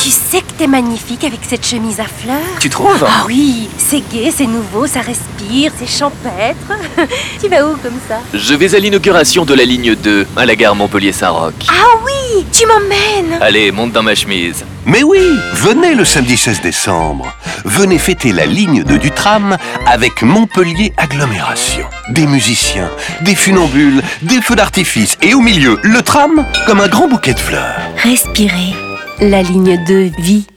Tu sais que t'es magnifique avec cette chemise à fleurs. Tu trouves? Ah oui, c'est gai, c'est nouveau, ça respire, c'est champêtre. Tu vas où comme ça? Je vais à l'inauguration de la ligne 2, à la gare Montpellier-Saint-Roch. Ah oui, tu m'emmènes. Allez, monte dans ma chemise. Mais oui, venez le samedi 16 décembre. Venez fêter la ligne 2 du tram avec Montpellier Agglomération. Des musiciens, des funambules, des feux d'artifice et au milieu, le tram comme un grand bouquet de fleurs. Respirez, la ligne 2 vie.